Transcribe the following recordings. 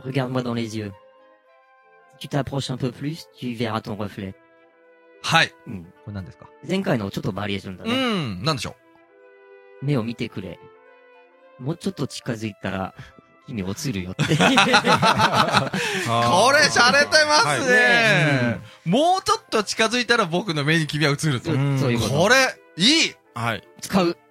Regarde-moi dans les yeux. Si tu t'approches un peu plus, tu verras ton reflet. はい。 うん。 これ何ですか？ 前回のちょっとバリエーションだね。 何でしょう。目を見てくれ。もうちょっと近づいたら、君落ちるよって。これ洒落てますね。もうちょっと近づいたら僕の目に君は映ると。 そういうこと。 これ、いい。 はい。 使う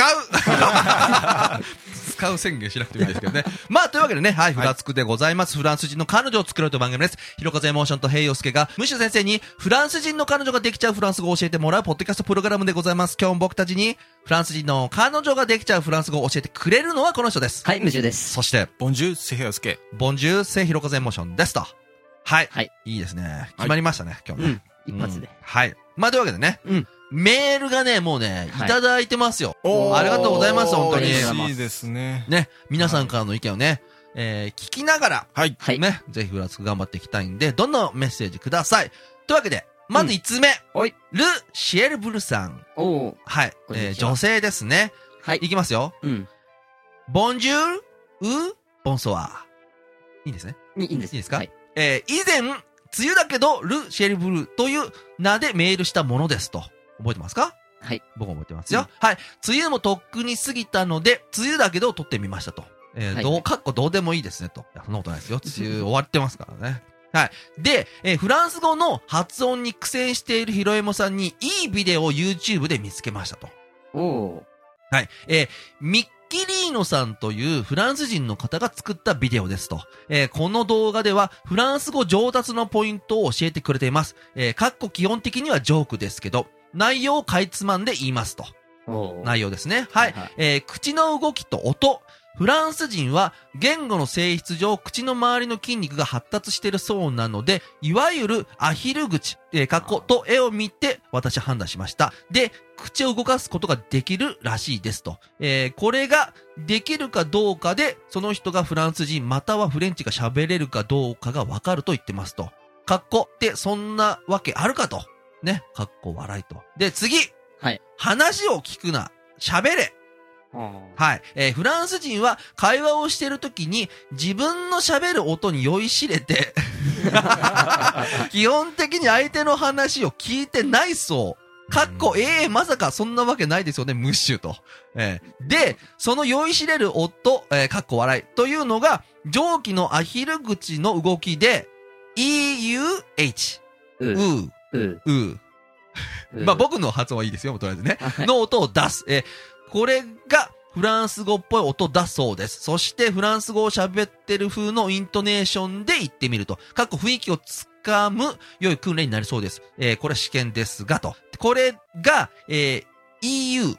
宣言しなくてもいいですけどね。まあ、というわけでね、はい、フラつくでございます。フランス人の彼女を作ろうという番組です。ひろかずエモーションとヘイヨスケが、ムッシュ先生にフランス人の彼女ができちゃうフランス語を教えてもらうポッドキャストプログラムでございます。今日も僕たちに、フランス人の彼女ができちゃうフランス語を教えてくれるのはこの人です。 はい、ムッシュです。 そして、 ボンジューセヘヨスケ。 ボンジューセひろかずエモーションですと。はい。 はい。 いいですね。決まりましたね、今日ね。 一発で。 はい。まあ、というわけでね。メールがね、もうね、いただいてますよ。ありがとうございます、本当に。 嬉しいですね。 ね、皆さんからの意見をね、聞きながら、 はい。 ね、ぜひフラつく頑張っていきたいんで、どんどんメッセージください。というわけで、まず5つ目。ル・シエルブルさん。はい。女性ですね。 はい。 いきますよ。ボンジュール、ボンソワー。いいんですね。 いいんです。 いいですか？はい。以前、梅雨だけど、ル・シエルブルという名でメールしたものですと。覚えてますか？ はい。 僕も覚えてますよ。はい。梅雨もとっくに過ぎたので、梅雨だけど撮ってみましたと。どうでもいいですねと。そんなことないですよ。梅雨終わってますからね。はい。で、フランス語の発音に苦戦しているヒロエモさんにいいビデオを YouTube で見つけましたと。はい。ミッキリーノさんというフランス人の方が作ったビデオですと。この動画ではフランス語上達のポイントを教えてくれています。基本的にはジョークですけど、内容をかいつまんで言いますと。内容ですね。はい。口の動きと音。フランス人は言語の性質上口の周りの筋肉が発達しているそうなので、いわゆるアヒル口、と絵を見て私は判断しました。で、口を動かすことができるらしいですと。これができるかどうかで、その人がフランス人またはフレンチが喋れるかどうかがわかると言ってますと。ってそんなわけあるかと。ね。笑いと。で、次。 はい。 話を聞くな。喋れ。はい。フランス人は会話をしているときに自分の喋る音に酔いしれて基本的に相手の話を聞いてないそう。まさかそんなわけないですよね、ムッシュと。で、その酔いしれる音、笑いというのが上記のアヒル口の動きで EUH、まあ僕の発音はいいですよ、とりあえずね。の音を出す。これがフランス語っぽい音だそうです。そしてフランス語を喋ってる風のイントネーションで言ってみると。雰囲気をつかむ良い訓練になりそうです。これは試験ですがと。これが、EU、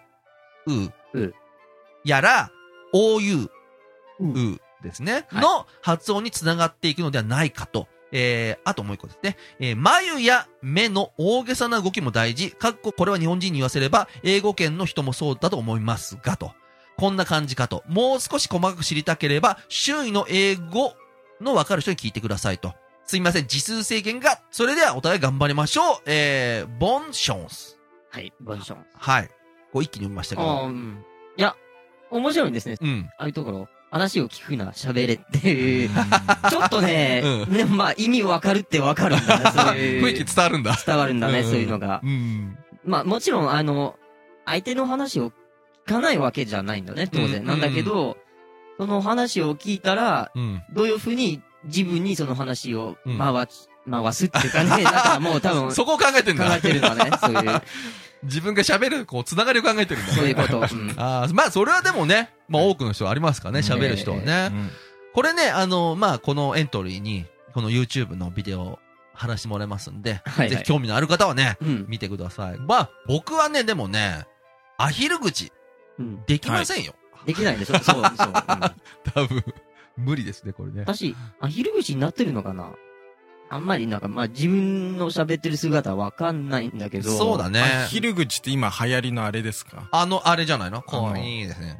やら、OU、ですね。の発音につながっていくのではないかと。あともう一個ですね。眉や目の大げさな動きも大事。これは日本人に言わせれば、英語圏の人もそうだと思いますが、と。こんな感じかと。もう少し細かく知りたければ、周囲の英語のわかる人に聞いてくださいと。すいません、字数制限が。それではお互い頑張りましょう。ボンションス。 はい、ボンションス。 はい。こう一気に読みましたけど。 いや、面白いんですね。ああいうところ。話を聞くな、喋れっていう。ちょっとね、まあ意味わかるってわかるんだね、そういう。 雰囲気伝わるんだ。 伝わるんだね、そういうのが。まあもちろん、相手の話を聞かないわけじゃないんだね、当然。なんだけど、その話を聞いたら、どういうふうに自分にその話を回すっていうかね、だからもう多分。 そこを考えてんだ。 考えてるんだね、そういう。 自分が喋る、つながりを考えてるんだね。 そういうこと。 まあ、それはでもね、まあ、多くの人はありますからね、喋る人はね。これね、まあ、このエントリーに、この YouTube のビデオを貼らせてもらいますんで、ぜひ興味のある方はね、見てください。まあ、僕はね、でもね、アヒル口、できませんよ。 できないでしょそう。 多分、無理ですね、これね。 私、アヒル口になってるのかなあんまりまあ自分の喋ってる姿はわかんないんだけど。 そうだね。 アヒル口って今流行りのあれですか？ あれじゃないの？いいですね。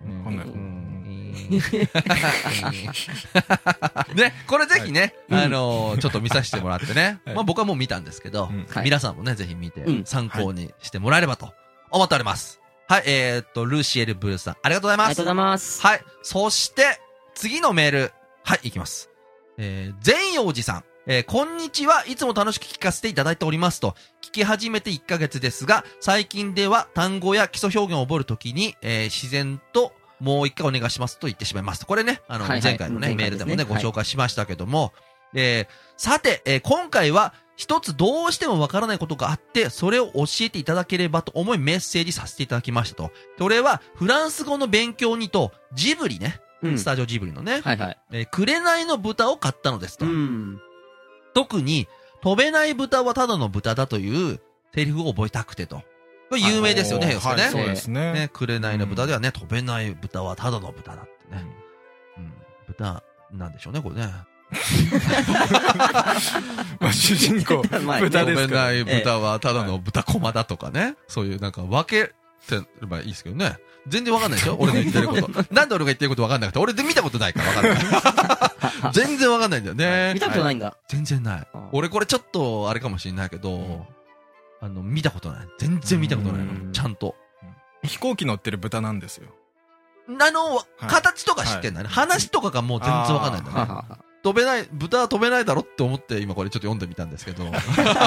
ね、これぜひね、ちょっと見させてもらってね。まあ僕はもう見たんですけど、皆さんもね、ぜひ見て参考にしてもらえればと思っております。はい、ルシエル・ブルーさん、ありがとうございます。 ありがとうございます。 はい、そして、次のメール。はい、いきます。 善陽寺さん。こんにちは。いつも楽しく聞かせていただいておりますと。聞き始めて1ヶ月ですが、最近では単語や基礎表現を覚えるときに、自然ともう一回お願いしますと言ってしまいます。これね、前回のね、メールでもね、ご紹介しましたけども、さて、今回は一つどうしてもわからないことがあって、それを教えていただければと思いメッセージさせていただきましたと。それは、フランス語の勉強にと、ジブリね、スタジオジブリのね、紅の豚を買ったのですと。特に、飛べない豚はただの豚だというセリフを覚えたくてと。これ有名ですよね、 はい、 ね。 そうですね。 紅の豚ではね、飛べない豚はただの豚だってね。豚なんでしょうね、これね。 まあ主人公、豚ですから。 飛べない豚はただの豚コマだとかね。そういうなんか分けてればいいですけどね。全然わかんないでしょ俺の言ってること。なんで俺が言ってることわかんなくて、俺で見たことないからわかんない。全然わかんないんだよね。 見たことないんだ。 全然ない。俺これちょっとあれかもしれないけど、見たことない。全然見たことないの。ちゃんと。 飛行機乗ってる豚なんですよ。 形とか知ってんだね。話とかがもう全然わかんないんだね。豚は飛べないだろって思って今これちょっと読んでみたんですけど。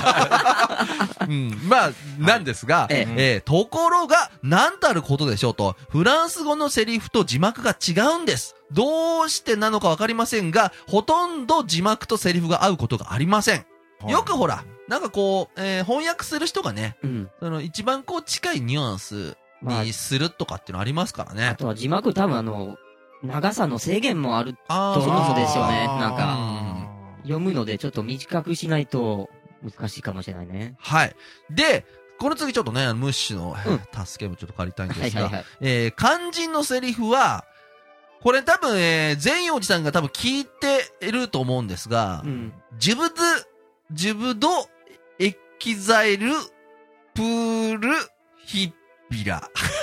まあ、なんですが、ところが、なんたることでしょうと、フランス語のセリフと字幕が違うんです。どうしてなのかわかりませんが、ほとんど字幕とセリフが合うことがありません。よくほら、なんかこう、翻訳する人がね、一番こう近いニュアンスにするとかっていうのありますからね。 あとは字幕多分長さの制限もあると思うんですよね。なんか、読むのでちょっと短くしないと難しいかもしれないね。 はい。で、この次ちょっとね、ムッシュの助けもちょっと借りたいんですが、肝心のセリフは、これ多分、善陽寺さんが多分聞いてると思うんですが、ジブド、エキザイル、プール、ヒッピラ。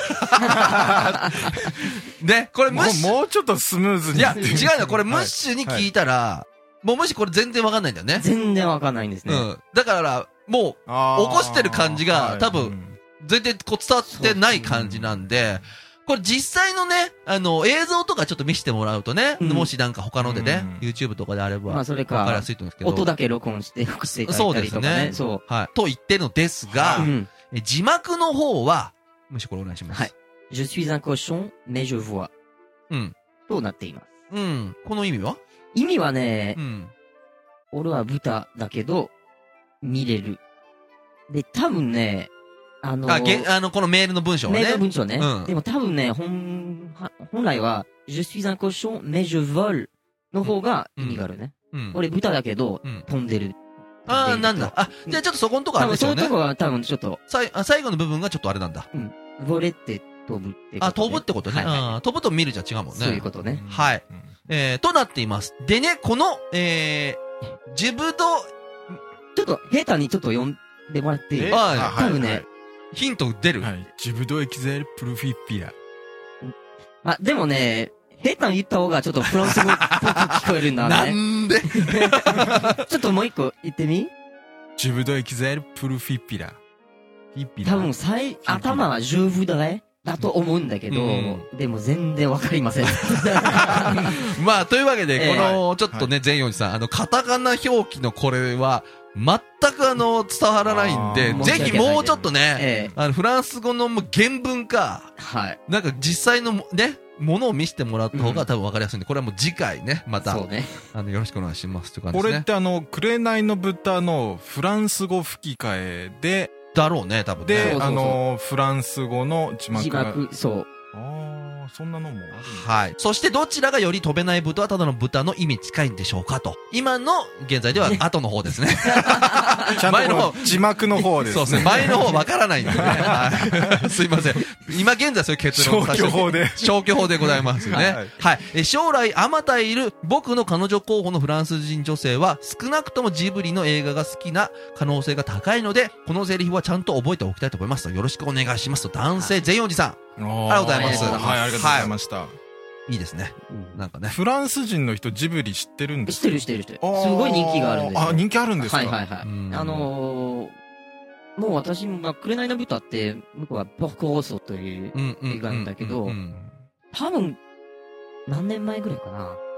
ね、これムッシュ。 もうちょっとスムーズに。 いや、違うの、これムッシュに聞いたら、もうムッシュこれ全然わかんないんだよね。 全然わかんないんですね。 だから、もう、起こしてる感じが、多分、全然こう伝わってない感じなんで、これ実際のね、映像とかちょっと見せてもらうとね、もしなんか他のでね、YouTube とかであれば、 それか、 わかりやすいと思うんですけど。 音だけ録音して送っていただいたりとかね。 そう。はい。と言ってるのですが、字幕の方は、むしろこれお願いします。はい。 Je suis un cochon, mais je vois. となっています。 この意味は？ 意味はね、俺は豚だけど、見れる。で、多分ね、 このメールの文章ね。 メールの文章ね。でも多分ね、本来は、je suis un cochon, mais je vole の方が意味があるね。俺豚だけど、飛んでる。 なんだ。じゃあちょっとそこのとこあるんですよね。 そういうとこは多分ちょっと。 最後の部分がちょっとあれなんだ。 ボレって飛ぶってこと。 飛ぶってことね。飛ぶと見るじゃ違うもんね。 そういうことね。 はい。となっています。でね、この、ジブド、 ちょっと、下手にちょっと読んでもらっていい？多分ね、 ヒント出る？ はい。ジブドエキゼルプルフィッピラ。 でもね、下手に言った方がちょっとフランス語っぽく聞こえるんだね。 なんでちょっともう一個言ってみ？ ジブドエキゼルプルフィッピラ。 多分頭はジューブだね。だと思うんだけど、でも全然わかりません。 まあ、というわけで、この、ちょっとね、善陽寺さん、カタカナ表記のこれは、全く伝わらないんで、ぜひもうちょっとね、フランス語の原文か、なんか実際のね、ものを見せてもらった方が多分わかりやすいんで、これはもう次回ね、また、よろしくお願いしますって感じですね。 これって紅の豚のフランス語吹き替えで、 だろうね、多分ね。 で、フランス語の字幕が。 そう。 そんなのもある。 はい。そしてどちらがより飛べない豚はただの豚の意味近いんでしょうかと。今の現在では後の方ですね。 ちゃんと前の方、字幕の方ですね。 そうですね。前の方わからないんでね。はい。すいません。今現在そういう結論を消去法で。 消去法でございますよね。はい。将来、あまたいる僕の彼女候補のフランス人女性は少なくともジブリの映画が好きな可能性が高いので、このセリフはちゃんと覚えておきたいと思いますと。よろしくお願いしますと。男性善陽寺さん。ありがとうございます。 はい、ありがとうございました。 いいですね。なんかね。 フランス人の人ジブリ知ってるんですか？ 知ってる。すごい人気があるんですよ。 人気あるんですか？ はい。もう私も、紅の豚って、向こうはポルコロッソという映画なんだけど、多分、何年前ぐらいかな。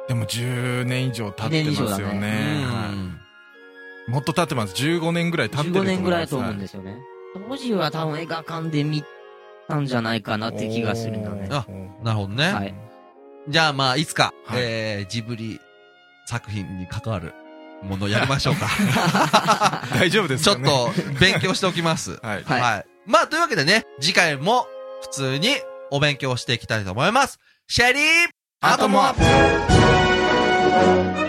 でも10年以上経ってますよね。もっと経ってます。15年ぐらい経ってると思います。 15年ぐらいと思うんですよね。当時は多分映画館で見たんじゃないかなって気がするので。 あ、なるほどね。 はい。 じゃあまあ、いつか、 はいジブリ作品に関わるものをやりましょうか。 大丈夫ですかね。 ちょっと勉強しておきます。 はい。 はい。まあ、というわけでね、次回も普通にお勉強していきたいと思います。シェリーアトモアップ